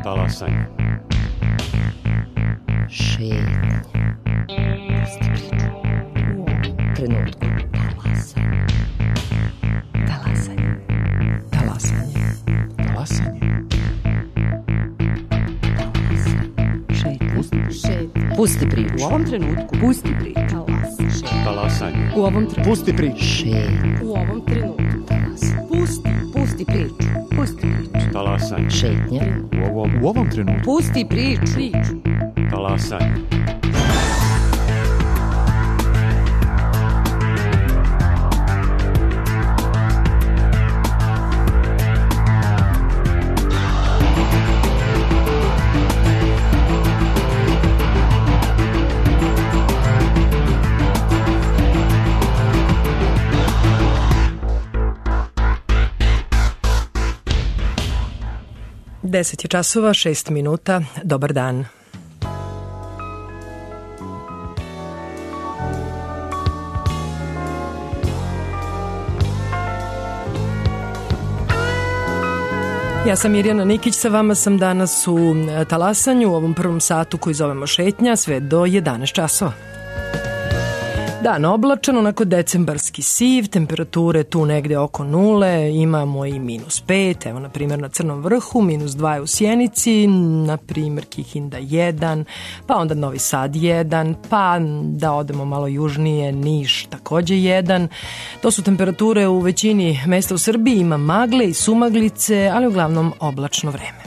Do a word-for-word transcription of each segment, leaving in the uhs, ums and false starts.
Talasanje. Šetnje. Pusti priču. U ovom trenutku. Talasanje. Talasanje. Talasanje. Talasanje. Šetnje. Pusti priču. U ovom trenutku. Pusti priču. Talasanje. U ovom trenutku. Pusti priču. Šetnje. U ovom trenutku. Talasanje. Pusti. Pusti priču. Pusti priču. Talasanje. Šetnje. U ovom, u ovom trenutku. Pusti priču. Priču. Talasanje. Deset je časova, šest minuta. Dobar dan. Ja sam Mirjana Nikić, sa vama sam danas u Talasanju, u ovom prvom satu koji zovemo šetnja, sve do jedanaest časova. Dan oblačan, onako decembarski siv, temperature tu negde oko nule, imamo i minus pet, evo na primjer na Crnom vrhu, minus dva je u Sjenici, na primjer Kikinda jedan, pa onda Novi Sad jedan, pa da odemo malo južnije, Niš takođe jedan. To su temperature u većini mesta u Srbiji, ima magle i sumaglice, ali uglavnom oblačno vreme.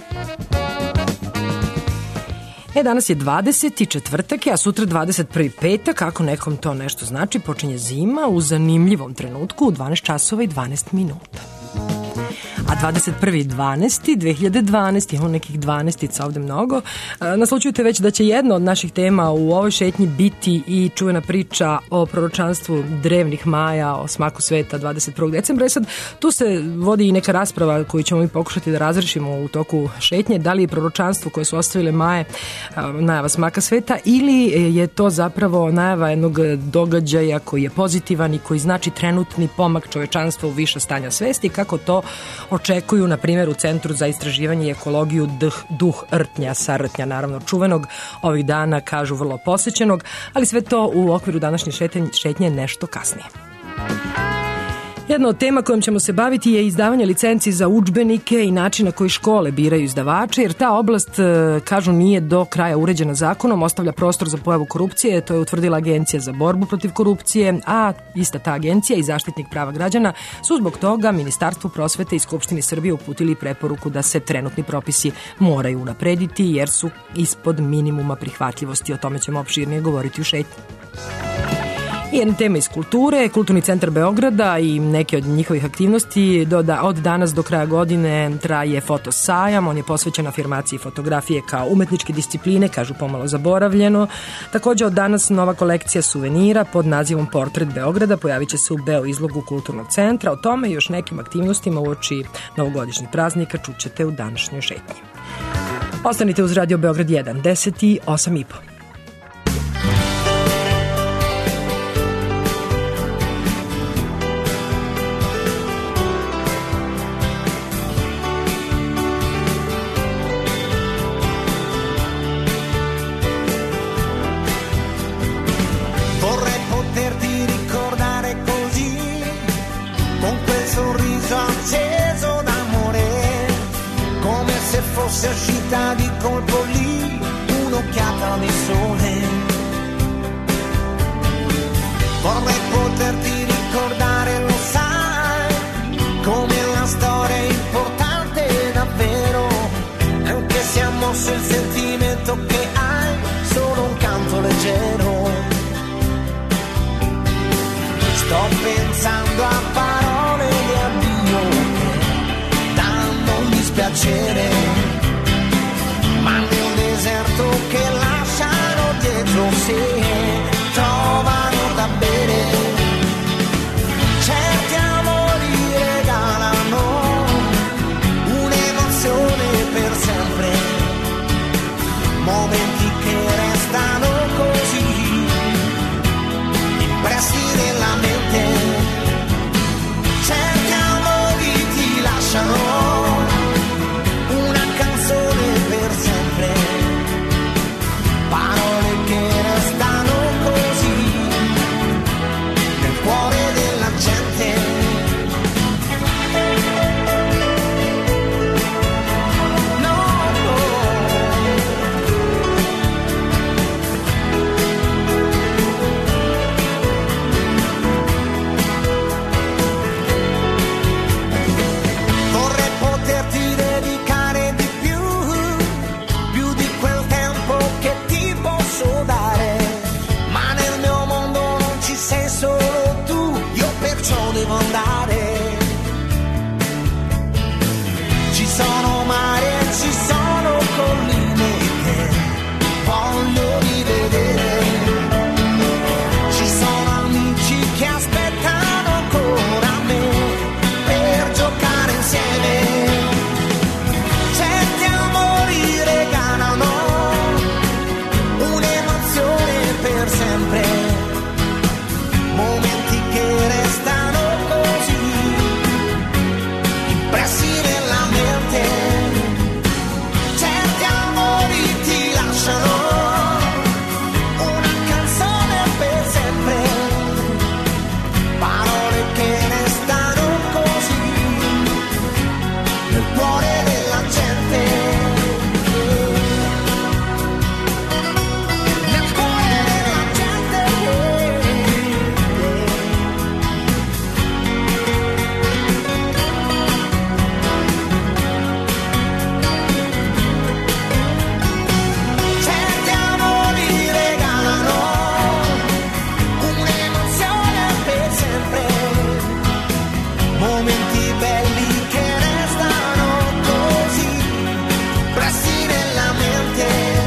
E, danas je dvadeseti četvrtak, a sutra dvadeset prvi petak, kako nekom to nešto znači, počinje zima u zanimljivom trenutku u dvanaest časova i dvanaest minuta. A dvadeset prvi dvanaesti dve hiljade dvanaeste, imamo nekih dvanaestica ovde mnogo. Naslučujete već da će jedna od naših tema u ovoj šetnji biti i čuvena priča o proročanstvu drevnih Maja, o smaku sveta dvadeset prvog decembra. I sad tu se vodi i neka rasprava koju ćemo mi pokušati da razrešimo u toku šetnje. Da li je proročanstvo koje su ostavile Maje najava smaka sveta ili je to zapravo najava jednog događaja koji je pozitivan i koji znači trenutni pomak čovečanstva u više stanja svesti, kako to očekuju, na primjer, u Centru za istraživanje i ekologiju Duh, duh rtnja, sa rtnja, naravno čuvenog, ovih dana kažu vrlo posećenog, ali sve to u okviru današnje šetnje nešto kasnije. Jedna od tema kojom ćemo se baviti je izdavanje licenci za udžbenike i način na koji škole biraju izdavače, jer ta oblast, kažu, nije do kraja uređena zakonom, ostavlja prostor za pojavu korupcije, to je utvrdila Agencija za borbu protiv korupcije, a ista ta agencija i Zaštitnik prava građana su zbog toga Ministarstvu prosvete i Skupštini Srbije uputili preporuku da se trenutni propisi moraju unaprediti jer su ispod minimuma prihvatljivosti. O tome ćemo opširnije govoriti u šetnji. I jedna tema iz kulture, Kulturni centar Beograda i neke od njihovih aktivnosti. Do da, od danas do kraja godine traje fotosajam, on je posvećen afirmaciji fotografije kao umetničke discipline, kažu pomalo zaboravljeno. Također od danas nova kolekcija suvenira pod nazivom Portret Beograda pojavit će se u Beo izlogu Kulturnog centra. O tome i još nekim aktivnostima uoči novogodišnjih praznika čućete u današnjoj šetnji. Ostanite uz Radio Beograd jedan, deset i osam i po. Fosse uscita di colpo lì un'occhiata di sole. Vorrei poterti ricordare, lo sai, come la storia è importante davvero, anche se ha mosso il sentimento che hai, solo un canto leggero. Sto pensando a parole di addio che danno un dispiacere, ma nel deserto che lasciano dietro sé trovano da bere. Certi amori regalano un'emozione per sempre, momenti che restano così impressi nella mente. Certi amori ti lasciano una canzone per devo andare. Ci sono mari e ci sono colline che voglio rivedere. Ci sono amici che aspettano ancora me per giocare insieme. Certi amori regalano un'emozione per sempre, momenti che restano così impressi nella mente. Certi amori ti lasciano una canzone per sempre, parole che restano così nel cuore della gente, nel cuore della gente. Certi amori regalano un'emozione per sempre, momenti belli che restano così impressi nella mente.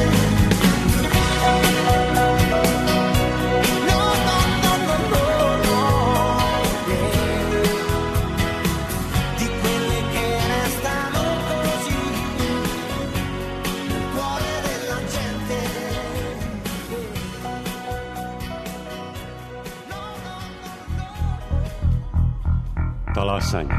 No, no, no, no, no, no, yeah. Di quelle che restano così nel cuore della gente. Talasanje.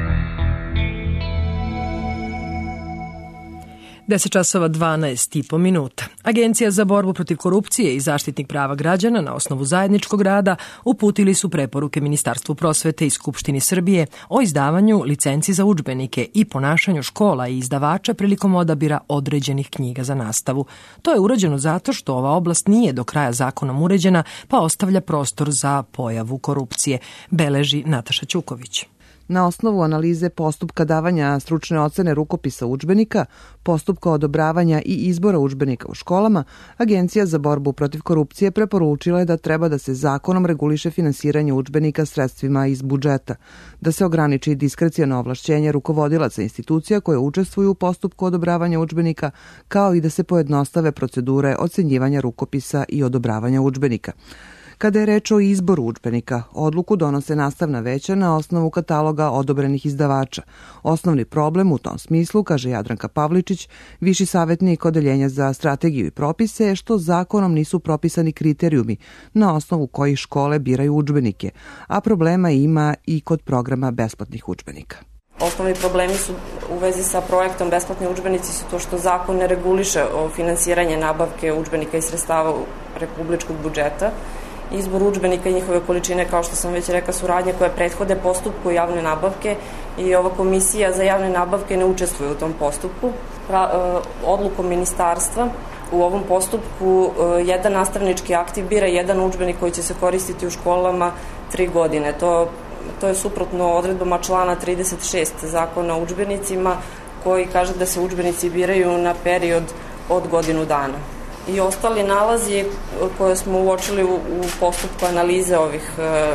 deset časova dvanaest i po minuta. Agencija za borbu protiv korupcije i zaštitnik prava građana na osnovu zajedničkog rada uputili su preporuke Ministarstvu prosvete i Skupštini Srbije o izdavanju licenci za udžbenike i ponašanju škola i izdavača prilikom odabira određenih knjiga za nastavu. To je urađeno zato što ova oblast nije do kraja zakonom uređena, pa ostavlja prostor za pojavu korupcije, beleži Nataša Ćuković. Na osnovu analize postupka davanja stručne ocene rukopisa udžbenika, postupka odobravanja i izbora udžbenika u školama, Agencija za borbu protiv korupcije preporučila je da treba da se zakonom reguliše finansiranje udžbenika sredstvima iz budžeta, da se ograniči diskreciono ovlašćenje rukovodilaca institucija koje učestvuju u postupku odobravanja udžbenika, kao i da se pojednostave procedure ocenjivanja rukopisa i odobravanja udžbenika. Kada je reč o izboru udžbenika, odluku donose nastavna veća na osnovu kataloga odobrenih izdavača. Osnovni problem u tom smislu, kaže Jadranka Pavličić, viši savjetnik Odeljenja za strategiju i propise, je što zakonom nisu propisani kriterijumi na osnovu kojih škole biraju udžbenike, a problema ima i kod programa besplatnih udžbenika. Osnovni problemi su u vezi sa projektom besplatni udžbenici su to što zakon ne reguliše o finansiranje nabavke udžbenika iz sredstava republičkog budžeta. Izbor udžbenika i njihove količine, kao što sam već rekla, su radnje koje prethode postupku javne nabavke i ova komisija za javne nabavke ne učestvuje u tom postupku. Pra, odlukom ministarstva u ovom postupku jedan nastavnički aktiv bira jedan udžbenik koji će se koristiti u školama tri godine. To, to je suprotno odredbama člana trideset šest Zakona o udžbenicima, koji kaže da se udžbenici biraju na period od godinu dana. I ostali nalazi koje smo uočili u, u postupku analize ovih e,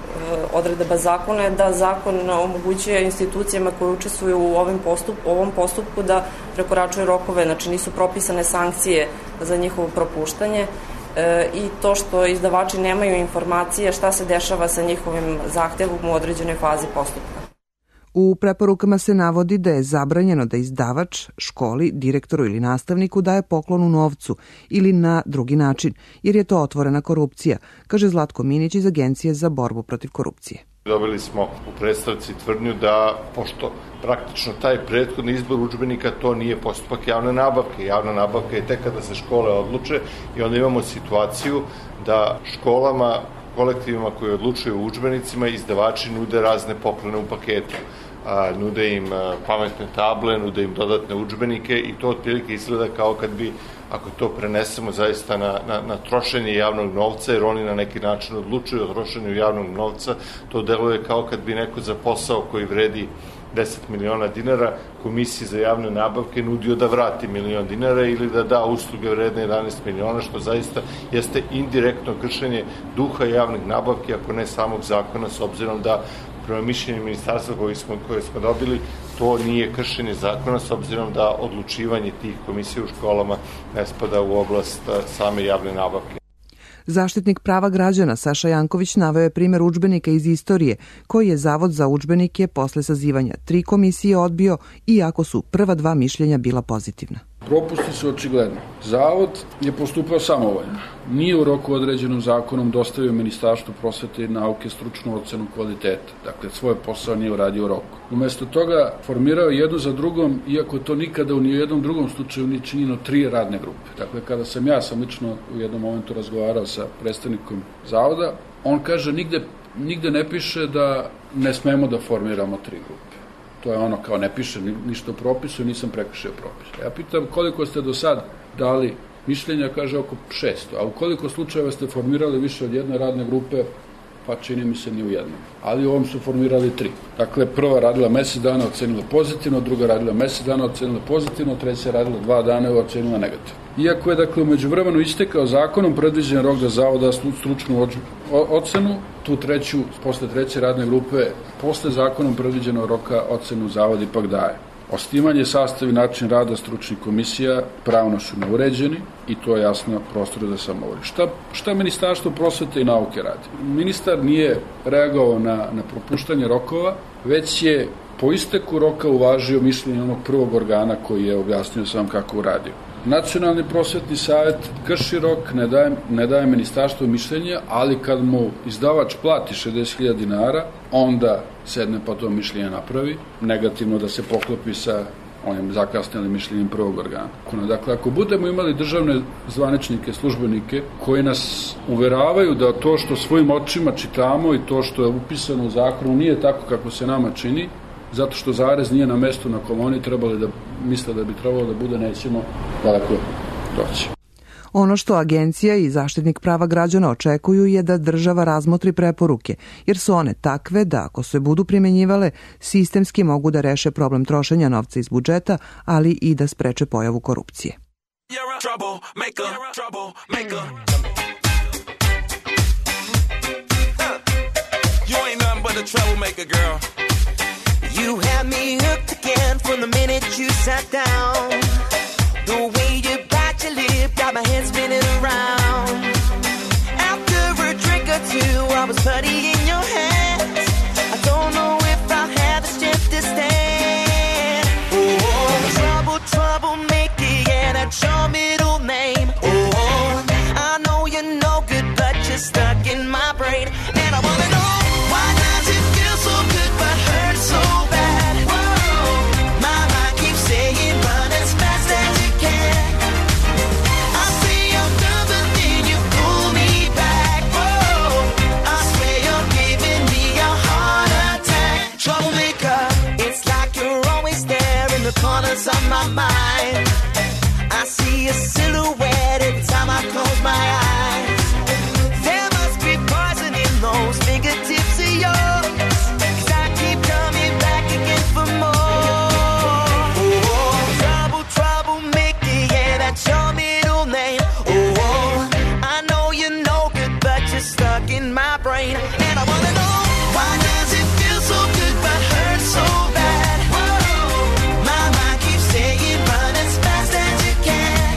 odredaba zakona je da zakon omogućuje institucijama koje učestvuju u ovim postup, ovom postupku da prekoračuju rokove, znači nisu propisane sankcije za njihovo propuštanje e, i to što izdavači nemaju informacije šta se dešava sa njihovim zahtevom u određenoj fazi postupka. U preporukama se navodi da je zabranjeno da izdavač, školi, direktoru ili nastavniku daje poklon u novcu ili na drugi način, jer je to otvorena korupcija, kaže Zlatko Minić iz Agencije za borbu protiv korupcije. Dobili smo u predstavci tvrdnju da, pošto praktično taj prethodni izbor udžbenika, to nije postupak javne nabavke. Javna nabavka je tek kada se škole odluče i onda imamo situaciju da školama, kolektivima koji odlučuju o udžbenicima, izdavači nude razne poklone u paketu. a, nude im a, pametne table, nude im dodatne udžbenike i to otprilike izgleda kao kad bi, ako to prenesemo zaista na, na, na trošenje javnog novca, jer oni na neki način odlučuju o trošenju javnog novca, to deluje kao kad bi neko za posao koji vredi deset miliona dinara Komisiji za javne nabavke nudio da vrati milion dinara ili da da usluge vredne jedanaest miliona, što zaista jeste indirektno kršenje duha javnih nabavke, ako ne samog zakona, s obzirom da prema mišljenju ministarstva koje smo, koje smo dobili, to nije kršenje zakona, s obzirom da odlučivanje tih komisija u školama ne spada u oblast same javne nabavke. Zaštitnik prava građana Saša Janković naveo je primer udžbenika iz istorije, koji je Zavod za udžbenike posle sazivanja tri komisije odbio, iako su prva dva mišljenja bila pozitivna. Propusti su očigledni. Zavod je postupao samovoljno. Nije u roku određenom zakonom dostavio Ministarstvu prosvete i nauke stručnu ocenu kvaliteta. Dakle, svoj posao nije uradio u roku. Umesto toga formirao jednu za drugom, iako to nikada u nijednom drugom slučaju nije činjeno tri radne grupe. Dakle, kada sam ja sam lično u jednom momentu razgovarao sa predstavnikom Zavoda, on kaže nigde, nigde ne piše da ne smemo da formiramo tri grupe. To je ono kao ne piše ništa u propisu, nisam prekršio propis. Ja pitam koliko ste do sad dali mišljenja, kaže oko šesto, a u koliko slučajeva ste formirali više od jedne radne grupe, pa čini mi se ni u jednom. Ali u ovom su formirali tri. Dakle, prva radila mesec dana, ocenila pozitivno, druga radila mesec dana, ocenila pozitivno, treća radila dva dana i ocenila negativno. Iako je, dakle, umeđu vremenu istekao zakonom predviđen rok da Zavod da stručnu ocenu, tu treću, posle treće radne grupe, posle zakonom predviđeno roka ocenu Zavod ipak daje. Osnivanje, sastav i način rada stručnih komisija pravno su neuređeni i to je jasno prostor da samovolji. Šta, šta Ministarstvo prosvete i nauke radi? Ministar nije reagovao na, na propuštanje rokova, već je po isteku roka uvažio mišljenje onog prvog organa koji je objasnio sam kako uradio. Nacionalni prosvetni savjet krši rok, ne daje, ne daje ministarstvo mišljenje, ali kad mu izdavač plati šezdeset hiljada dinara, onda sedne pa to mišljenje napravi, negativno da se poklopi sa onim zakasnelim mišljenjem prvog organa. Dakle, ako budemo imali državne zvaničnike, službenike, koji nas uveravaju da to što svojim očima čitamo i to što je upisano u zakonu nije tako kako se nama čini, zato što zarez nije na mestu na kom oni trebali da misle da bi trebalo da bude, nećemo daleko doći. Ono što agencija i zaštitnik prava građana očekuju je da država razmotri preporuke, jer su one takve da ako se budu primenjivale, sistemski mogu da reše problem trošenja novca iz budžeta, ali i da spreče pojavu korupcije. You had me hooked again from the minute you sat down. The way you bite your lip got my head spinning around. After a drink or two, I was putty in your hands. I don't know if I'll have the strength to stand. Oh, trouble, trouble, make it, yeah, that's your middle name. Oh, I know you're no good, but you're stuck in my brain. And I wanna know, why does it feel so good but hurt so bad? Whoa, my mind keeps saying run as fast as you can. I say I'm done, but then you pull me back. Whoa, I swear you're giving me a heart attack. Troublemaker, it's like you're always there in the corners of my mind. I see a silhouette every time I close my eyes. There must be poison in those fingertips of yours, 'cause I keep coming back again for more. Oh, trouble, trouble, make it, yeah, that's your middle name. Oh, I know you're no good, but you're stuck in my brain. And I wanna know, why does it feel so good but hurt so bad? Whoa, my mind keeps saying run as fast as you can.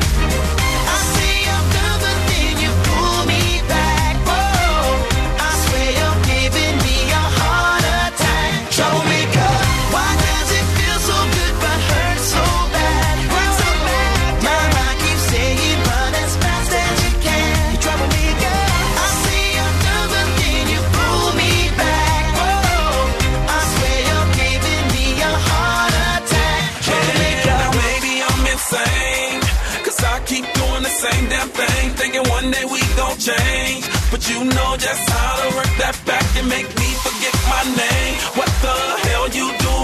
I say I'm done, but then you pull me back. Whoa, I swear you're giving me a heart attack. Troublemaker, why does it feel so good but hurt so bad? Hurt so bad. My mind keeps saying run as fast as you can. You troublemaker, I say I'm done, but then you pull me back. Whoa, I swear you're giving me a heart attack. Troublemaker. Yeah, maybe I'm insane, 'cause I keep doing the same damn thing, thinking one day we gon' change. But you know just how to work that back and make me forget my name. What the hell you doing?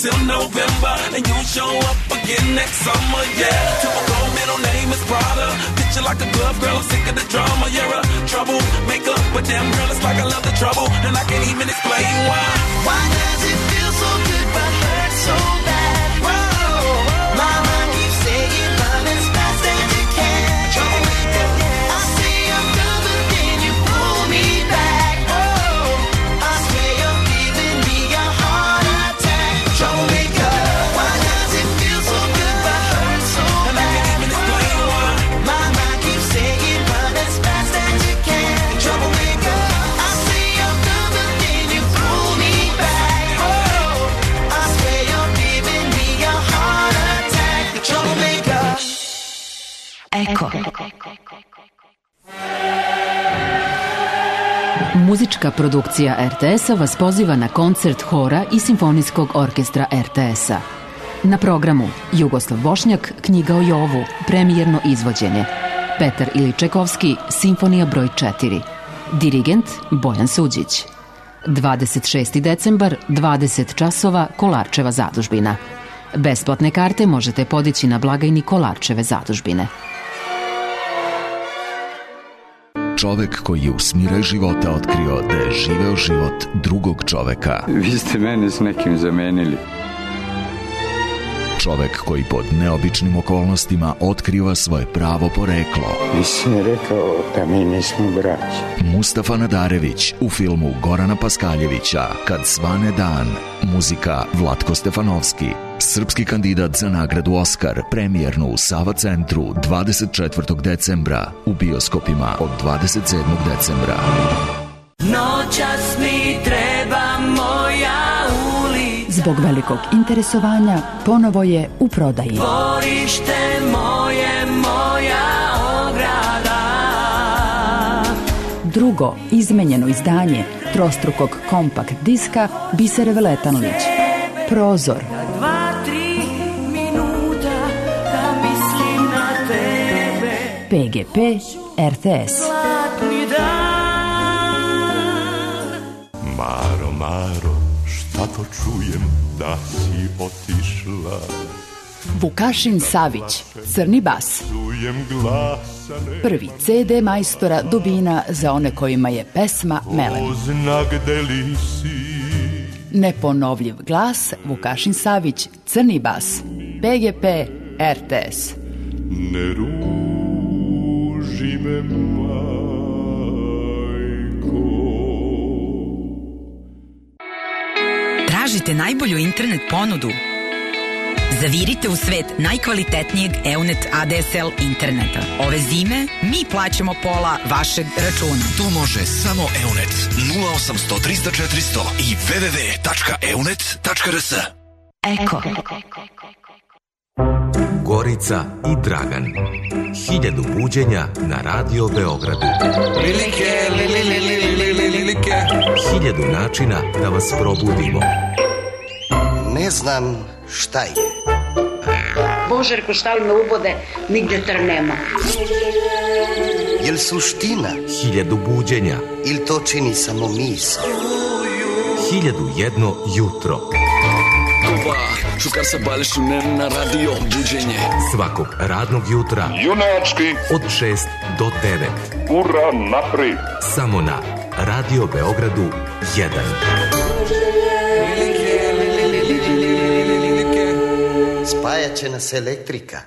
till November, and you'll show up again next summer, yeah. Typical middle name is Prada. Picture like a glove, girl, I'm sick of the drama. You're a troublemaker, but damn girl, it's like I love the trouble, and I can't even explain why. Why does it feel so good but hurt so bad? Whoa, my mind keeps saying run as fast as you can. Troublemaker, I say I'm done, but then you pull me back. Oh, I swear you're giving me a heart attack. Troublemaker, why does it feel so good but hurt so bad? And I can't even explain why. My mind keeps saying run as fast as you can. Troublemaker, I say I'm done, but then you pull me back. Oh, I swear you're giving me a heart attack. Troublemaker. Eko. Muzička produkcija er te es-a vas poziva na koncert hora i simfonijskog orkestra er te es-a. Na programu Jugoslav Bošnjak, Knjiga o Jovu, premijerno izvođenje. Petar Iličekovski, Simfonija broj četiri. Dirigent Bojan Suđić. dvadeset šesti decembar, dvadeset časova, Kolarčeva zadužbina. Besplatne karte možete podići na blagajni Kolarčeve zadužbine. Čovek koji je u smiraj života otkrio da je živeo život drugog čoveka. Vi ste mene s nekim zamenili. Čovek koji pod neobičnim okolnostima otkriva svoje pravo poreklo. Vi ste rekao da mi nismo braći. Mustafa Nadarević u filmu Gorana Paskaljevića Kad svane dan. Muzika Vlatko Stefanovski. Srpski kandidat za nagradu Oskar, premijernu u Sava centru dvadeset četvrtog decembra, u bioskopima od dvadeset sedmog decembra. Noćas mi treba moja ulica. Zbog velikog interesovanja ponovo je u prodaji. Dvorište moje, moja ograda. Drugo izmenjeno izdanje trostrukog kompakt diska Bisere Veletanlić. Prozor. Dva, tri minuta da mislim na tebe. pe ge pe er te es. Zlatni dan. Maro, Maro, šta to čujem da si otišla? Vukašin Savić, Crni bas. Čujem glasane. Prvi ce de majstora Dubina za one kojima je pesma melem. Znak deli si. Neponovljiv glas, Vukašin Savić, Crni bas, pe ge pe er te es. Ne ruži me, majko. Tražite najbolju internet ponudu? Zavirite u svet najkvalitetnijeg Eunet A D S L interneta. Ove zime mi plaćamo pola vašeg računa. To može samo Eunet. nula osamsto trista četiristo i w w w tačka eunet tačka r s. Eko. Gorica i Dragan. Hiljadu buđenja na Radio Beogradu. Lilike, li, li, li, li, li, li, lilike. Hiljadu načina da vas probudimo. Ne znam šta je. Božerko, šta li me ubode, nigde trnemo. Jel suština? Hiljadu buđenja. Ili to čini samo misao? Hiljadu jedno jutro. Kuba, šukar se bališ na radio buđenje. Svakog radnog jutra. Junački. Od šest do devet. Ura naprijed. Samo na Radio Beogradu jedan. Spajat će nas elektrika.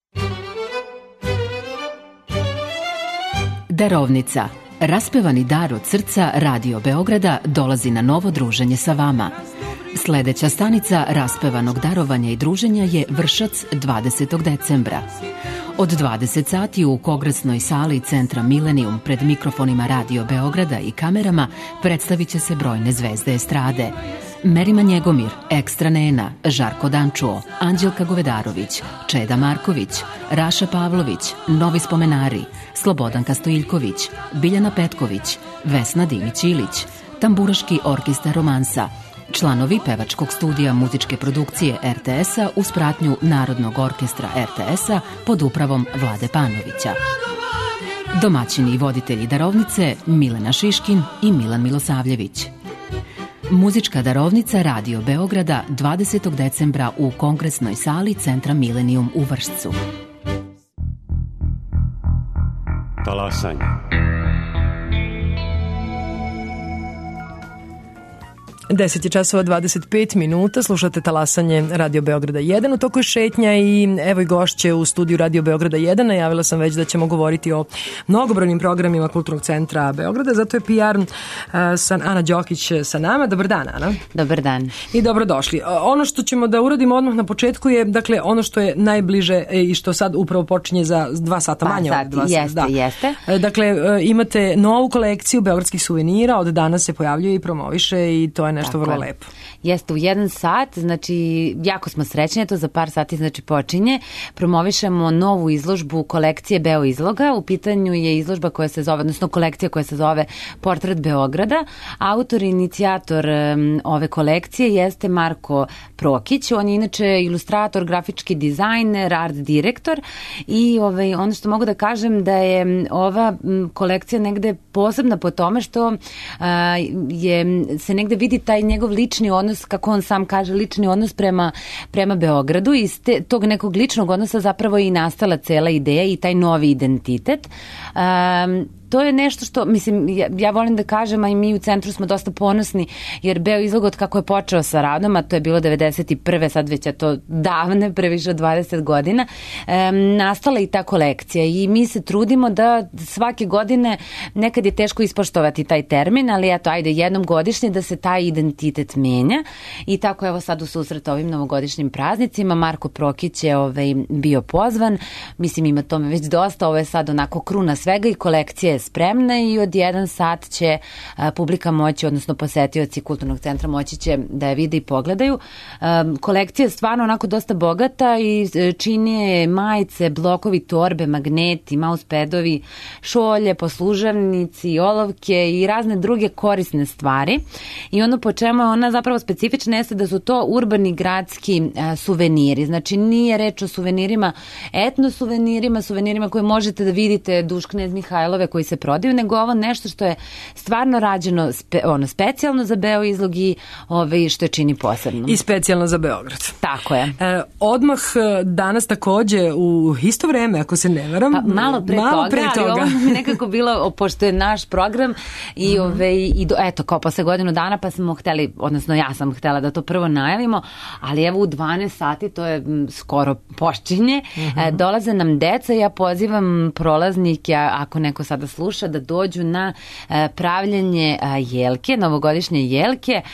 Darovnica. Raspevani dar od srca Radio Beograda dolazi na novo druženje sa vama. Sledeća stanica raspevanog darovanja i druženja je Vršac dvadesetog decembra. Od dvadeset sati u kongresnoj sali Centra Milenijum pred mikrofonima Radio Beograda i kamerama predstavit će se brojne zvezde estrade. Merima Njegomir, Ekstra Nena, Žarko Dančuo, Anđelka Govedarović, Čeda Marković, Raša Pavlović, Novi spomenari, Slobodanka Stojiljković, Biljana Petković, Vesna Dimić-Ilić, Tamburaški orkestar Romansa, članovi pevačkog studija muzičke produkcije er te es-a uz pratnju Narodnog orkestra er te es-a pod upravom Vlade Panovića. Domaćini i voditelji darovnice Milena Šiškin i Milan Milosavljević. Muzička darovnica Radio Beograda dvadesetog decembra u kongresnoj sali Centra Milenijum u Vršcu. Talasanje. deset je časova dvadeset pet minuta, slušate Talasanje Radio Beograda jedan, u toku je šetnja i evo i gošće u studiju Radio Beograda jedan. Najavila sam već da ćemo govoriti o mnogobrojnim programima Kulturnog centra Beograda, zato je P R uh, san, Ana Đokić sa nama. Dobar dan, Ana. Dobar dan. I dobrodošli. Ono što ćemo da uradimo odmah na početku je, dakle, ono što je najbliže i što sad upravo počinje za dva sata manje. Pa, sati, dva sata, jeste, da. jeste. Dakle, imate novu kolekciju beogradskih suvenira, od danas se pojavljuje i promoviše i to je nešto Tako vrlo je. lepo. Jeste, u jedan sat, znači jako smo srećni, to za par sati znači počinje. Promovišemo novu izložbu kolekcije Beo izloga. U pitanju je izložba koja se zove, odnosno kolekcija koja se zove Portret Beograda. Autor i inicijator um, ove kolekcije jeste Marko Prokić. On je inače ilustrator, grafički dizajner, art direktor i ovaj, ono što mogu da kažem da je ova m, kolekcija negde posebna po tome što uh, je, se negde vidi taj njegov lični odnos, kako on sam kaže, lični odnos prema, prema Beogradu i iz te, tog nekog ličnog odnosa zapravo je i nastala cela ideja i taj novi identitet. Um, To je nešto što, mislim, ja, ja volim da kažem, a i mi u centru smo dosta ponosni, jer Beo izlog od kako je počeo sa radom, a to je bilo devedeset prve, sad već je to davne, previše od dvadeset godina, um, nastala i ta kolekcija i mi se trudimo da svake godine, nekad je teško ispoštovati taj termin, ali eto, ajde, jednom godišnje da se taj identitet menja i tako evo sad u susret ovim novogodišnjim praznicima Marko Prokić je ovaj, bio pozvan, mislim ima tome već dosta, ovo je sad onako kruna svega i kolekcija je spremna i od jedan sat će a, publika moći, odnosno posetioci Kulturnog centra moći će da je vide i pogledaju. A, kolekcija je stvarno onako dosta bogata i čini je majice, blokovi, torbe, magneti, mauspedovi, šolje, poslužavnici, olovke i razne druge korisne stvari. I ono po čemu je ona zapravo specifična jeste da su to urbani gradski a, suveniri. Znači nije reč o suvenirima, etno suvenirima, suvenirima koje možete da vidite duž Knez Mihajlove koji se prodaju, nego ovo nešto što je stvarno rađeno spe, ono, specijalno za Beo izlog i ove, što je čini posebno. I specijalno za Beograd. Tako je. E, odmah danas takođe u isto vreme, ako se ne varam. Pa, malo pre malo toga, pre toga. Ali ovo mi nekako bilo, pošto je naš program i, mm-hmm. ove, i do, eto, kao posle godinu dana pa smo hteli, odnosno ja sam htela da to prvo najavimo, ali evo u dvanaest sati, to je m, skoro počinje, mm-hmm. e, dolaze nam deca, ja pozivam prolaznike, ako neko sada sluša, da dođu na e, pravljenje e, jelke, novogodišnje jelke. E,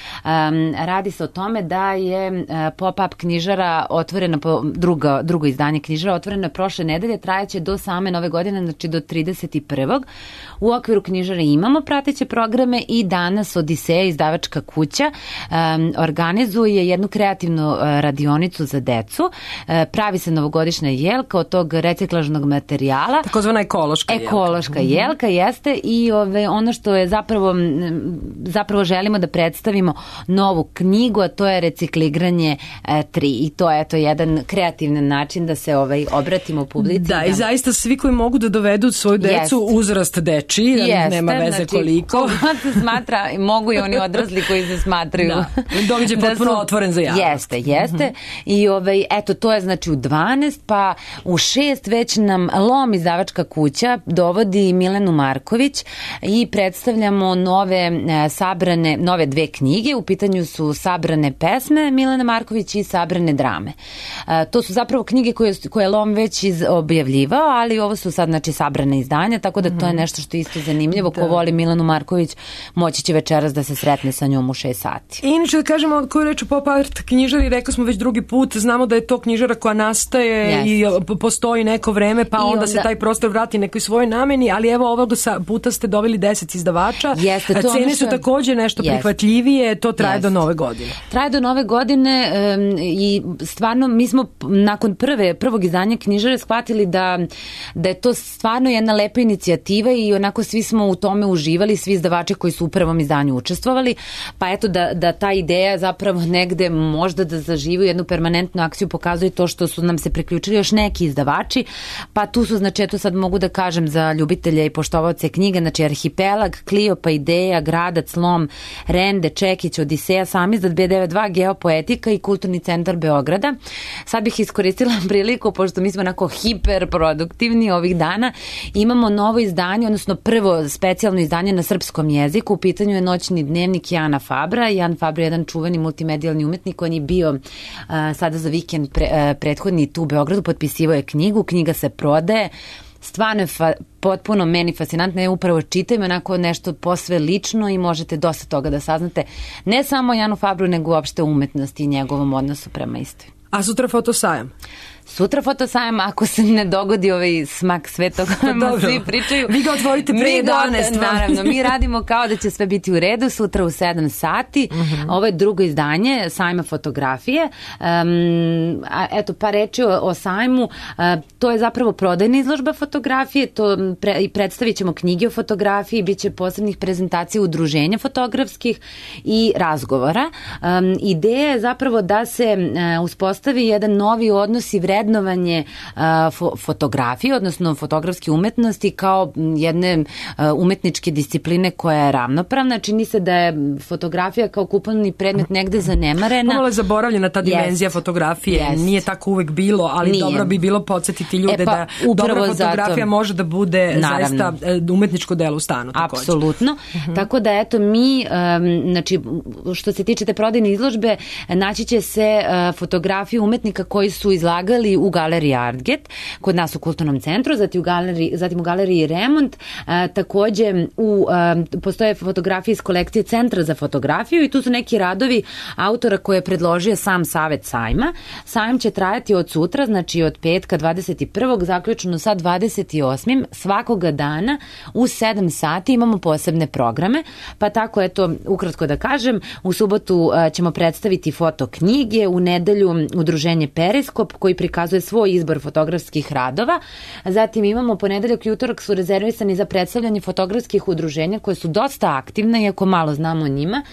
radi se o tome da je e, pop-up knjižara otvorena, po, drugo, drugo izdanje knjižara otvorena prošle nedelje, trajaće do same nove godine, znači do trideset prvog U okviru knjižare imamo prateće programe i danas Odiseja, izdavačka kuća, e, organizuje jednu kreativnu e, radionicu za decu. E, pravi se novogodišnja jelka od tog reciklažnog materijala. Takozvana ekološka jelka. Ekološka jelka jeste i ove, ono što je zapravo zapravo želimo da predstavimo novu knjigu, a to je recikliranje e, tri i to je to jedan kreativan način da se ovaj obratimo publici. Da, da, i zaista svi koji mogu da dovedu svoju decu Jest. uzrast deči, Jeste, nema veze znači, koliko. Kogod se smatra, mogu i oni odrasli koji se smatraju. Da, događaj da potpuno su, otvoren za javnost. Jeste, jeste. Mm-hmm. I ovaj, eto, to je znači u dvanaest, pa u šest već nam Lom izdavačka kuća dovodi Milenu Marković i predstavljamo nove e, sabrane, nove dve knjige. U pitanju su sabrane pesme Milene Marković i sabrane drame. E, to su zapravo knjige koje, koje Lom već iz, objavljivao, ali ovo su sad znači sabrane izdanja, tako da to je nešto što je isto zanimljivo. Da. Ko voli Milenu Marković, moći će večeras da se sretne sa njom u šest sati. Inače, da kažemo, koju reč o pop art knjižari, rekao smo već drugi put, znamo da je to knjižara koja nastaje yes. i postoji neko vreme, pa onda, onda se taj prostor vrati nekoj svojoj nameni, ali evo ovog puta ste doveli deset izdavača. Jeste, to cene ono što... su takođe nešto yes. prihvatljivije, to traje yes. do nove godine. Traje do nove godine um, i stvarno mi smo nakon prve, prvog izdanja knjižare shvatili da, da je to stvarno jedna lepa inicijativa i onako onako svi smo u tome uživali, svi izdavači koji su u prvom izdanju učestvovali, pa eto da, da ta ideja zapravo negde možda da zaživi jednu permanentnu akciju pokazuje to što su nam se priključili još neki izdavači, pa tu su, znači eto sad mogu da kažem za ljubitelje i poštovaoce knjige, znači Arhipelag, Kliopa, Ideja, Gradac, Lom, Rende, Čekić, Odiseja, Samizdat, be devedeset dva, Geopoetika i Kulturni centar Beograda. Sad bih iskoristila priliku, pošto mi smo onako hiperproduktivni ovih dana, imamo novo izdanje, odnosno prvo specijalno izdanje na srpskom jeziku. U pitanju je Noćni dnevnik Jana Fabra. Jan Fabra je jedan čuveni multimedijalni umetnik, on je bio uh, sada za vikend pre, uh, prethodni tu u Beogradu, potpisivao je knjigu, knjiga se prodaje, stvarno je fa, potpuno meni fascinantno, ja upravo čitam onako nešto posve lično i možete dosta toga da saznate, ne samo Janu Fabru, nego uopšte umetnosti i njegovom odnosu prema istoj. A sutra fotosajam? Sutra fotosajam, ako se ne dogodi ovaj smak sveta o kojem svi pričaju. Vi ga otvorite pre jedanaest. Naravno, mi radimo kao da će sve biti u redu, sutra u sedam sati. Uh-huh. Ovo je drugo izdanje sajma fotografije. Um, a eto, pa reći o, o sajmu. Uh, to je zapravo prodajna izložba fotografije, to pre, i predstavit ćemo knjige o fotografiji, bit će posebnih prezentacija udruženja fotografskih i razgovora. Um, ideja je zapravo da se uh, uspostavi jedan novi odnos i vrednovanje uh, fo- fotografije, odnosno fotografske umetnosti kao jedne uh, umetničke discipline koja je ravnopravna. Čini se da je fotografija kao kupovni predmet negde zanemarena. Pomalo je zaboravljena ta dimenzija yes. fotografije. Yes. Nije tako uvek bilo, ali Nije. dobro bi bilo podsjetiti ljude e pa, da dobra fotografija zato, može da bude naravno. zaista umetničko delo u stanu. Također. Apsolutno. Uh-huh. Tako da eto mi, um, znači što se tiče te prodajne izložbe, naći će se uh, fotografije umetnika koji su izlagali u galeriji Artget, kod nas u Kulturnom centru, zatim u galeriji, zatim u galeriji Remont, a, takođe u, a, postoje fotografije iz kolekcije Centra za fotografiju i tu su neki radovi autora koje je predložio sam Savet sajma. Sajam će trajati od sutra, znači od petka dvadeset prvog zaključno sa dvadeset osmog svakoga dana u sedam sati imamo posebne programe, pa tako eto, ukratko da kažem, u subotu a, ćemo predstaviti fotoknjige, u nedelju udruženje Periskop koji prikazuje svoj izbor fotografskih radova. Zatim imamo ponedeljak i utorak su rezervisani za predstavljanje fotografskih udruženja koje su dosta aktivne, iako malo znamo o njima.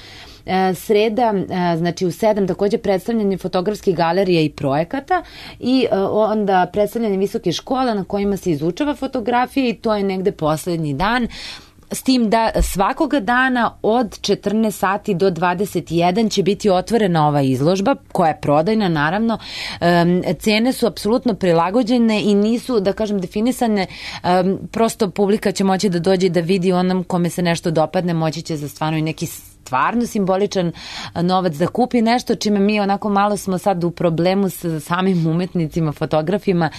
Sreda, znači u sedam takođe predstavljanje fotografskih galerija i projekata i onda predstavljanje visoke škole na kojima se izučava fotografija i to je negde poslednji dan. S tim da svakoga dana od četrnaest sati do dvadeset jedan će biti otvorena ova izložba koja je prodajna naravno. Um, cene su apsolutno prilagođene i nisu, da kažem, definisane. Um, prosto publika će moći da dođe da vidi onom kome se nešto dopadne, moći će za stvarno i neki stvarno simboličan novac da kupi nešto, čime mi onako malo smo sad u problemu sa samim umetnicima, fotografima,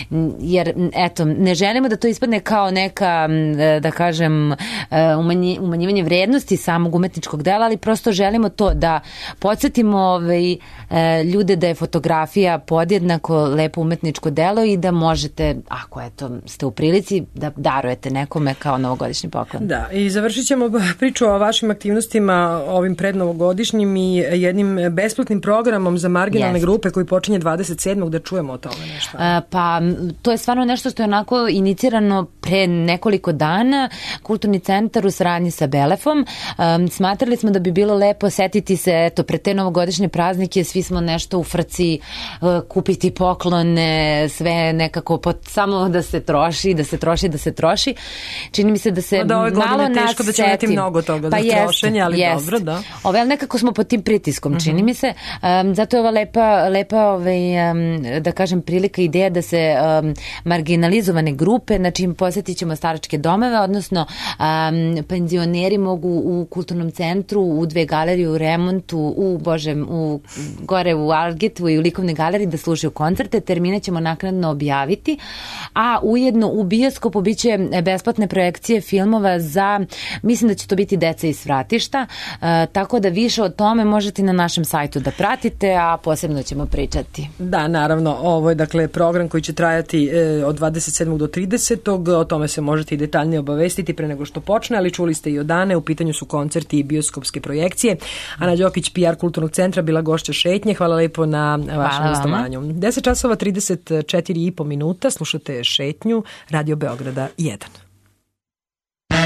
jer eto, ne želimo da to ispadne kao neka, da kažem, umanji, umanjivanje vrednosti samog umetničkog dela, ali prosto želimo to da podsjetimo ovaj, ljude da je fotografija podjednako lepo umetničko delo i da možete, ako eto, ste u prilici, da darujete nekome kao novogodišnji poklon. Da, i završit ćemo priču o vašim aktivnostima ovim prednovogodišnjim i jednim besplatnim programom za marginalne yes. grupe koji počinje dvadeset sedmog da čujemo o tome nešto. A, pa to je stvarno nešto što je onako inicirano pre nekoliko dana. Kulturni centar u saradnji sa Belefom. Um, smatrali smo da bi bilo lepo setiti se, eto, pre te novogodišnje praznike svi smo nešto u frci uh, kupiti poklone, sve nekako pot, samo da se troši, da se troši, da se troši. Čini mi se da se da malo nas teško da će imati mnogo toga pa za trošenje, ali jest. Dobro, da. Ove, ali nekako smo pod tim pritiskom, čini uh-huh. mi se. Um, zato je ova lepa, lepa ovaj, um, da kažem, prilika, ideja da se um, marginalizovane grupe, znači im posjetit ćemo staračke domove, odnosno um, penzioneri mogu u Kulturnom centru, u dve galerije, u Remontu, u, bože, u, gore u Argetu i u Likovnoj galeriji da slušaju koncerte. Termine ćemo naknadno objaviti, a ujedno u bioskopu biće besplatne projekcije filmova za, mislim da će to biti Deca iz Svratišta, uh, tako da više o tome možete na našem sajtu da pratite, a posebno ćemo pričati. Da, naravno, ovo je dakle program koji će trajati e, od dvadeset sedmog do tridesetog O tome se možete i detaljnije obavestiti pre nego što počne, ali čuli ste i od Dane, u pitanju su koncerti i bioskopske projekcije. Ana Đokić, P R Kulturnog centra, bila gošća Šetnje. Hvala lepo na vašem gostovanju. deset časova trideset četiri i po minuta, slušate Šetnju, Radio Beograda jedan.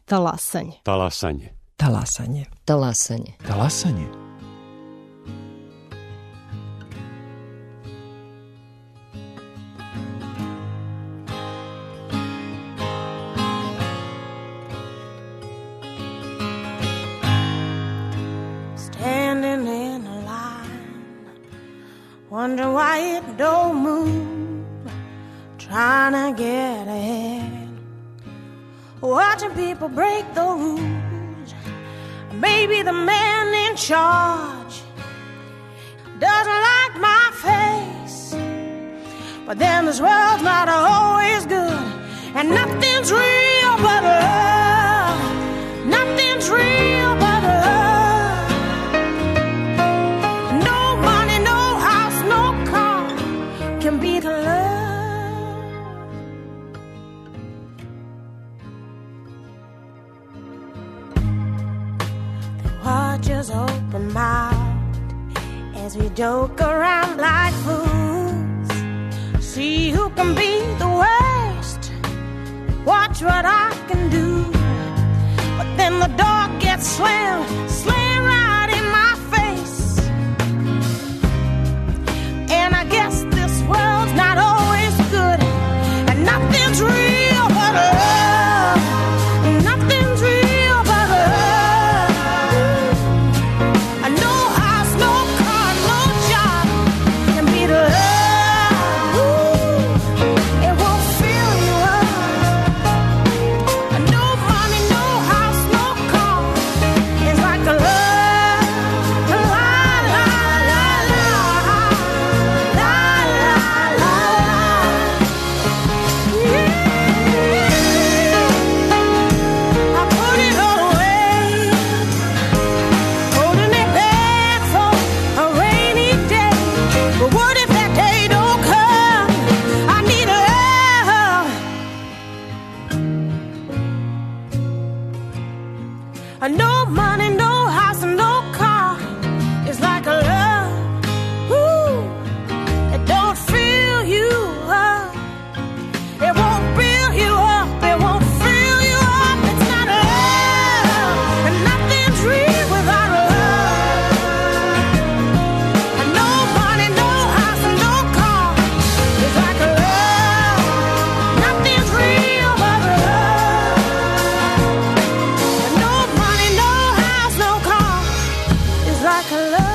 Talasanje. Talasanje. Talasanje. Talasanje. Talasanje. Standing in a line, wonder why it don't move, trying to get ahead, watching people break the rules. Maybe the man in charge doesn't like my face, but then this world's not always good, and nothing's real but love. Nothing's real but love. No money, no house, no car can beat love. They watch us open mouthed as we joke around like fools. See who can be the worst. Watch what I can do. But then the door gets slammed, slammed right in my face. And I guess this world's not always good, and nothing's real but love. Nothing's real but love. And no house, no car, no job can beat love. Ooh, it won't fill you up. And no money, no house, no car is like a love. La la la la, la la la la. Yeah. I put it all away, holding it back for a rainy day. But what if that day don't come? I need love. And no money, no house, and no car is like a love. Ooh, it don't fill you up. It won't build you up. It won't fill you up. It's not love. And nothing's real without love. And no money, no house, and no car is like a love. Nothing's real but love. And no money, no house, no car is like a love.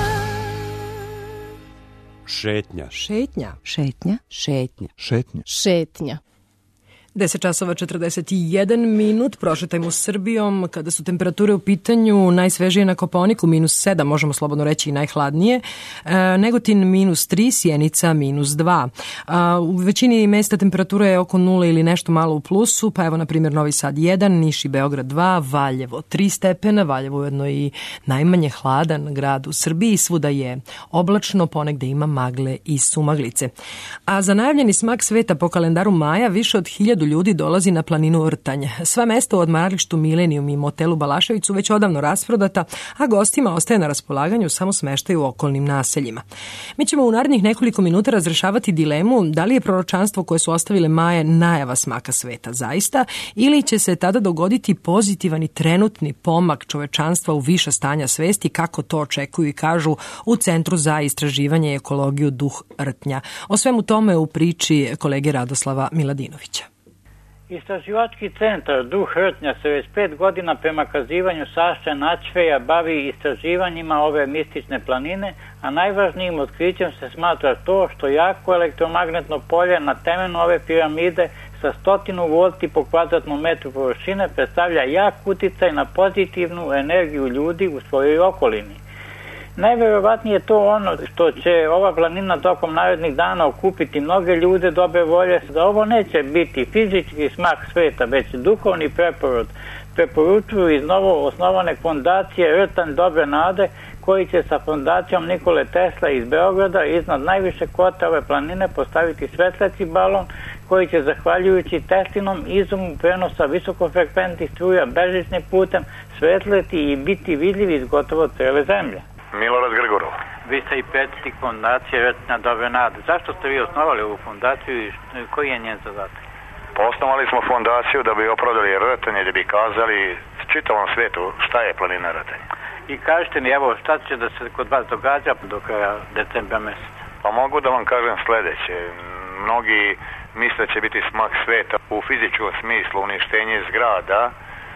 Šetnja. Šetnja. Šetnja. Šetnja. Šetnja. Šetnja. deset časova četrdeset jedan minut, prošetajmo Srbijom, kada su temperature u pitanju najsvežije na Kopaoniku, minus sedam, možemo slobodno reći i najhladnije, e, Negotin minus tri, Sjenica minus dva. A, u većini mesta temperatura je oko nula ili nešto malo u plusu, pa evo na primjer Novi Sad jedan, Niš i Beograd dva, Valjevo tri stepena, Valjevo ujedno i najmanje hladan grad u Srbiji, svuda je oblačno, ponegde ima magle i sumaglice. A za najavljeni smak sveta po kalendaru maja više od hiljadu ljudi dolazi na planinu Rtanj. Sva mesta u odmaralištu Milenijum i motelu Balašević su već odavno rasprodata, a gostima ostaje na raspolaganju samo smeštaj u okolnim naseljima. Mi ćemo u narednih nekoliko minuta razrešavati dilemu da li je proročanstvo koje su ostavile Maje najava smaka sveta zaista, ili će se tada dogoditi pozitivan i trenutni pomak čovečanstva u viša stanja svesti, kako to očekuju i kažu u Centru za istraživanje i ekologiju Duh Rtnja. O svemu tome u priči kolege Radoslava Miladinovića. Istraživački centar Duh Rtnja se već pet godina prema kazivanju Saše Načveja bavi istraživanjima ove mistične planine, a najvažnijim otkrićem se smatra to što jako elektromagnetno polje na temenu ove piramide sa stotinu volti po kvadratnom metru površine predstavlja jak uticaj na pozitivnu energiju ljudi u svojoj okolini. Najverovatnije je to ono što će ova planina tokom narednih dana okupiti mnoge ljude dobre volje, da ovo neće biti fizički smak sveta, već duhovni preporod. Preporučuju iz novo osnovane fondacije Rtanj Dobre Nade, koji će sa fondacijom Nikole Tesla iz Beograda iznad najviše kote ove planine postaviti svetleći balon, koji će zahvaljujući Teslinom izumu prenosa visokofrekventnih struja bežičnim putem svetleti i biti vidljivi iz gotovo cele zemlje. Milorad Grgorov. Vi ste i predsjednik fondacije Rtanj Dobre Nade. Zašto ste vi osnovali ovu fondaciju i koji je njen zadatak? Osnovali smo fondaciju da bi opravdali Rtanje, da bi kazali čitavom svetu šta je planina Rtanje. I kažete mi, evo, šta će da se kod vas događa do kraja decembra meseca? Pa mogu da vam kažem sledeće. Mnogi misle da će biti smak sveta u fizičkom smislu, uništenje zgrada,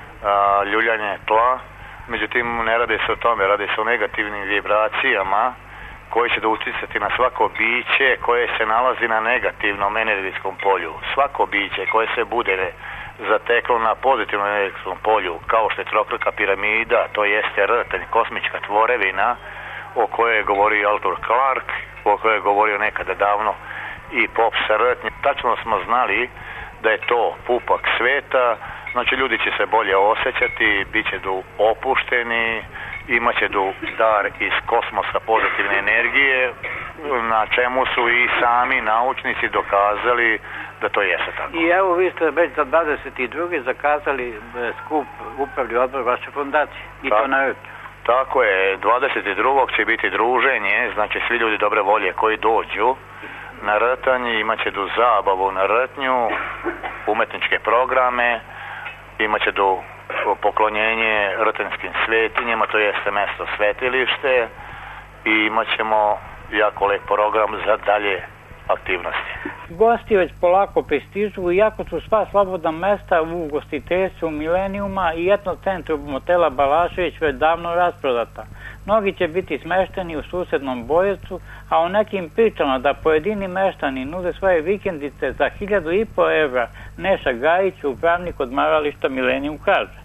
a, ljuljanje tla. Međutim, ne rade se o tome, rade se o negativnim vibracijama koje će da uticati na svako biće koje se nalazi na negativnom energetskom polju. Svako biće koje se bude zateklo na pozitivnom energetskom polju, kao što je trokrka piramida, to jeste Rtanj, kosmička tvorevina, o kojoj je govorio Arthur Clarke, o kojoj je govorio nekada davno i pop sa Rtnje. Tačno smo znali da je to pupak sveta, znači ljudi će se bolje osjećati, bit će du opušteni, imat će du dar iz kosmosa pozitivne energije, na čemu su i sami naučnici dokazali da to jeste tako. I evo vi ste već za dvadeset drugi zakazali skup upravni odbor vaše fondacije i Ta, to na Rtnju. Tako je, dvadeset drugog će biti druženje, znači svi ljudi dobre volje koji dođu na Rtanj, imat će du zabavu na Rtnju, umetničke programe, imat će du poklonjenje rtanjskim svetinjama, to jeste mesto svetilište, i imat ćemo jako lep program za dalje aktivnosti. Gosti već polako pristižu, iako su sva slobodna mesta u ugostiteljstvu Milenijuma i etno centru motela Balašević već davno rasprodata. Mnogi će biti smešteni u susednom Bojecu, a o nekim pričama da pojedini meštani nude svoje vikendice za hiljadu i po evra, Neša Gajić, upravnik odmarališta Milenijum, kaže.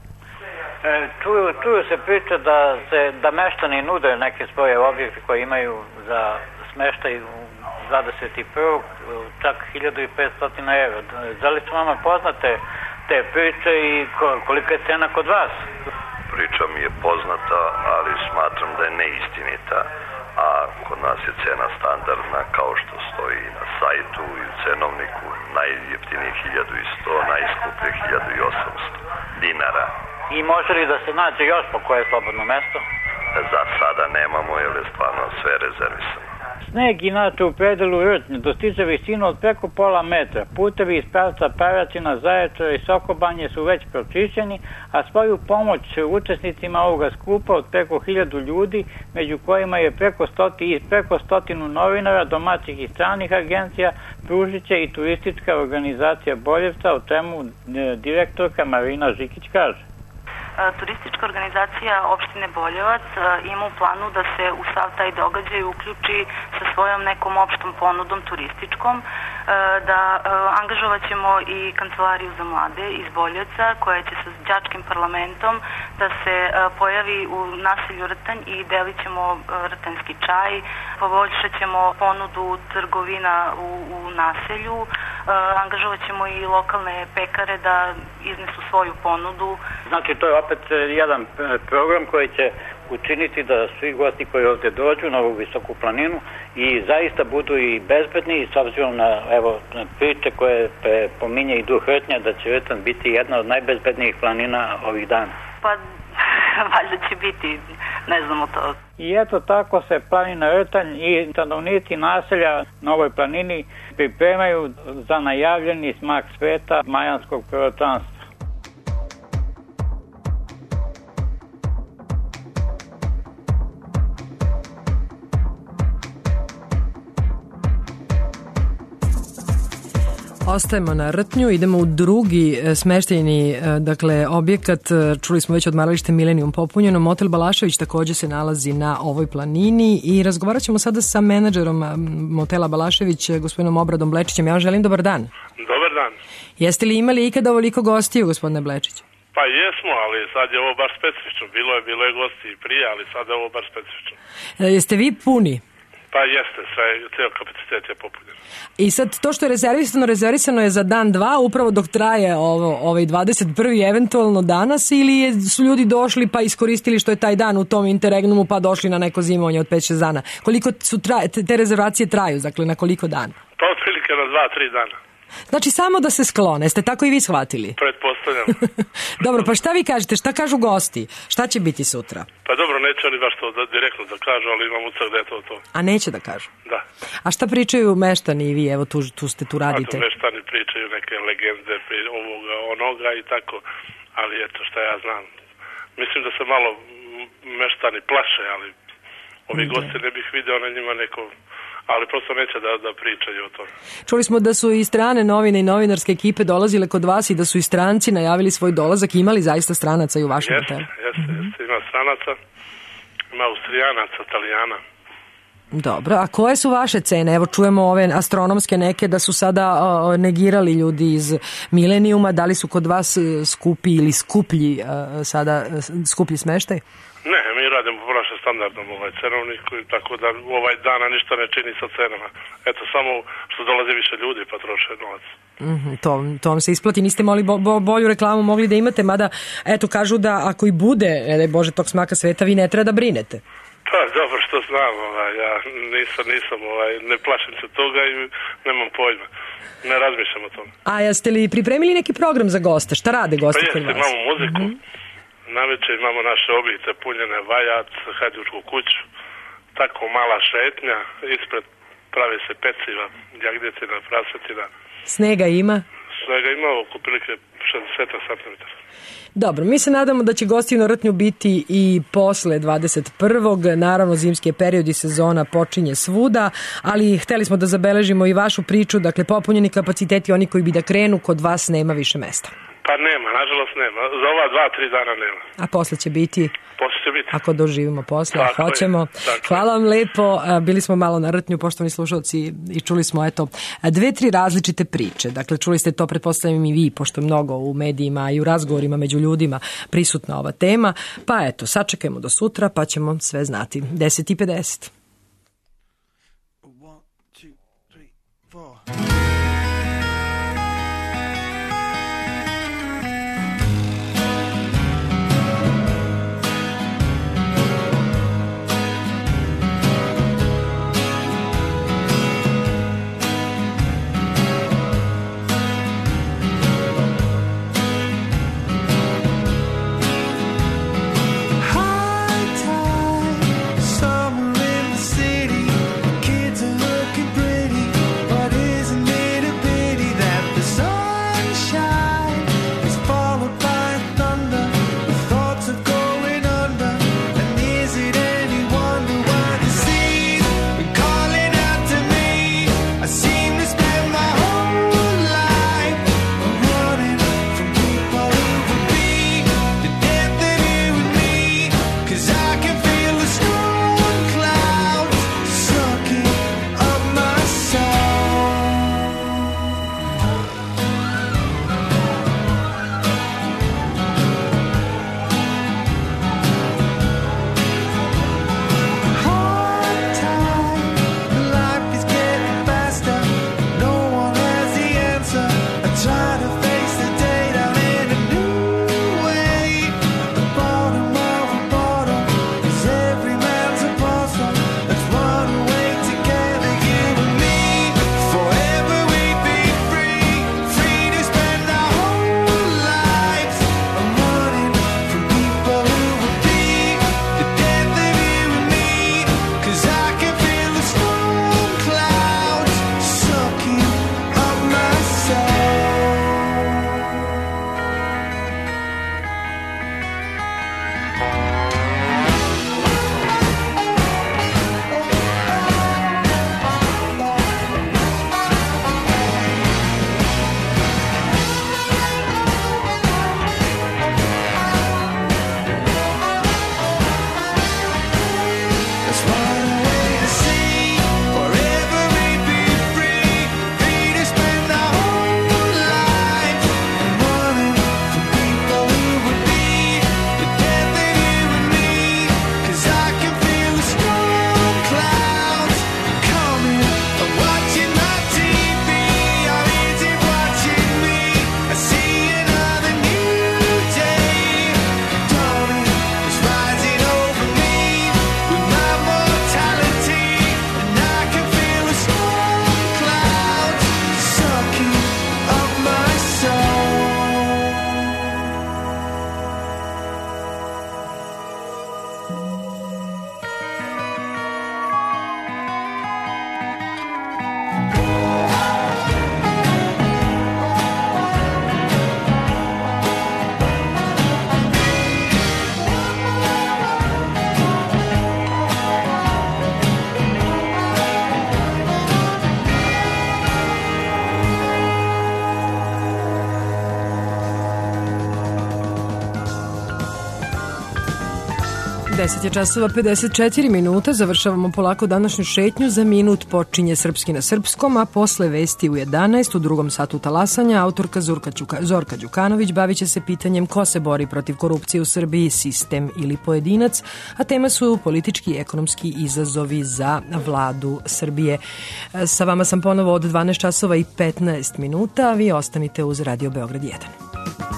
E, čuju, čuju se priče da, se, da meštani nude neke svoje objekte koje imaju za smeštaj u dvadeset prvog čak hiljadu i petsto evra. Da li su vama poznate te priče i kolika je cena kod vas? Priča mi je poznata, ali smatram da je neistinita, a kod nas je cena standardna kao što stoji na sajtu i u cenovniku, najjeftinije hiljadu i sto, najskuplje hiljadu i osamsto dinara. I može li da se nađe još po koje slobodno mesto? Za sada nemamo, jer je stvarno sve rezervisano. Sneg inače u predelu Rtnje dostiže visinu od preko pola metra. Putevi iz pravca Paraćina, Zaječara i Sokobanje su već pročišćeni, a svoju pomoć učesnicima ovoga skupa od preko hiljadu ljudi, među kojima je preko, stoti, preko stotinu novinara, domaćih i stranih agencija, pružit će i turistička organizacija Boljevca, o čemu direktorka Marina Žikić kaže. Turistička organizacija opštine Boljevac ima u planu da se u sav taj događaj uključi sa svojom nekom opštom ponudom turističkom, da angažovat ćemo i kancelariju za mlade iz Boljevca koja će sa đačkim parlamentom da se pojavi u naselju Rtanj i delit ćemo rtanjski čaj, poboljšat ćemo ponudu trgovina u, u naselju, angažovat ćemo i lokalne pekare da iznesu svoju ponudu. Znači to je opet jedan program koji će učiniti da svi gosti koji ovdje dođu na ovu visoku planinu i zaista budu i bezbedni, s obzirom na evo, priče koje pominje i duh Rtnja, da će Rtanj biti jedna od najbezbednijih planina ovih dana. Pa, valjda će biti, ne znamo to. I eto tako se planina Rtanj i stanovnici naselja na ovoj planini pripremaju za najavljeni smak sveta majanskog proročanstva. Ostajemo na Rtnju, idemo u drugi smeštajni dakle, objekat, čuli smo već odmaralište Milenijum popunjeno, motel Balašević takođe se nalazi na ovoj planini i razgovarat ćemo sada sa menadžerom motela Balašević, gospodinom Obradom Blečićem. Ja vam želim dobar dan. Dobar dan. Jeste li imali ikada ovoliko gostiju, gospodine Blečić? Pa jesmo, ali sad je ovo baš specifično. Bilo je, bilo je gosti i prije, ali sad je ovo baš specifično. E, jeste vi puni? Pa jeste, sve, cijel kapacitet je popunjen. I sad to što je rezervisano, rezervisano je za dan, dva, upravo dok traje ovo, ovaj dvadeset prvi eventualno danas, ili je, su ljudi došli pa iskoristili što je taj dan u tom interregnumu pa došli na neko zimovanje od pet šest dana? Koliko su traje, te rezervacije traju, dakle na koliko dana? Pa otprilike na dva tri dana. Znači samo da se sklone, ste tako i vi shvatili? Pretpostavljam. Dobro, pa šta vi kažete, šta kažu gosti? Šta će biti sutra? Pa dobro, neće oni baš to da, direktno da kažu, ali imam ucak da je to to. A neće da kažu? Da. A šta pričaju meštani i vi, evo tu, tu ste, tu radite? A to meštani pričaju neke legende ovoga, onoga i tako, ali eto šta ja znam. Mislim da se malo meštani plaše, ali ovi da. Gosti ne bih video na njima neko... ali prosto neće da, da pričaju o tome. Čuli smo da su i strane novine i novinarske ekipe dolazile kod vas i da su i stranci najavili svoj dolazak. Imali zaista stranaca i u vašem hotelu? Jeste, jeste, jeste. Ima stranaca, ima Austrijanaca, Italijana. Dobro, a koje su vaše cene? Evo čujemo ove astronomske neke da su sada o, negirali ljudi iz Milenijuma. Da li su kod vas skupi ili skuplji a, sada skuplji smeštaj? Ne, mi radimo po našem standardnom ovaj cenovniku, tako da ovaj dana ništa ne čini sa cenama. Eto, samo što dolaze više ljudi pa troše novac. Mm-hmm, to, to vam se isplati, niste moli bo, bo, bolju reklamu mogli da imate, mada eto kažu da ako i bude, ne Bože, tog smaka sveta, vi ne treba da brinete. Pa dobro, što znam, ovaj, ja nisam, nisam, ovaj, ne plašim se toga i nemam pojma. Ne razmišljam o tome. A jeste li pripremili neki program za goste? Šta rade gosti pa kod vas? Pa jeste, imamo muziku. Mm-hmm. Naveče imamo naše obice, punjene vajac, Hajdučku kuću, tako mala šetnja, ispred prave se peciva, jagdjetina, prasetina. Snega ima? Snega ima oko prilike šezdeset centimetara. Dobro, mi se nadamo da će gosti na Rtnju biti i posle dvadeset prvog Naravno, zimski period i sezona počinje svuda, ali hteli smo da zabeležimo i vašu priču, dakle popunjeni kapaciteti, oni koji bi da krenu, kod vas nema više mesta. Pa nema, nažalost nema. Za ova dva, tri dana nema. A posle će biti? Posle će biti. Ako doživimo posle, tako hoćemo. Je, hvala vam lepo. Bili smo malo na Rtnju, poštovani slušalci, i čuli smo eto dve, tri različite priče. Dakle, čuli ste to, pretpostavljam i vi, pošto je mnogo u medijima i u razgovorima među ljudima prisutna ova tema. Pa eto, sačekajmo do sutra, pa ćemo sve znati. deset i pedeset. one, two, three, four. deset je časova pedeset četiri minuta, završavamo polako današnju šetnju, za minut počinje Srpski na srpskom, a posle vesti u jedanaest u drugom satu talasanja autorka Zorka, Đuka, Zorka Đukanović bavit će se pitanjem ko se bori protiv korupcije u Srbiji, sistem ili pojedinac, a tema su politički i ekonomski izazovi za vladu Srbije. Sa vama sam ponovo od dvanaest časova i petnaest minuta, a vi ostanite uz Radio Beograd jedan.